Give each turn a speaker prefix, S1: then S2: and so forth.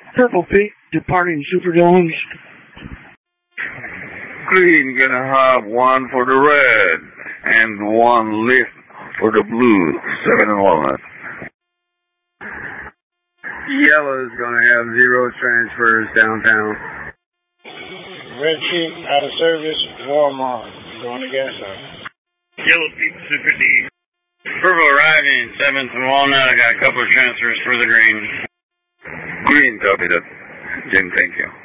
S1: Purple Peak, departing Superdomes.
S2: Green gonna have one for the red and one lift for the blue. 7 and Walnut.
S3: Yellow's gonna have 0 transfers downtown.
S4: Red Chief out of service, Walmart, going to gas up.
S5: Yellow Peak, Super D. Purple arriving, 7th and Walnut. I got a couple of transfers for the green.
S2: Green, copy that. Jim, thank you.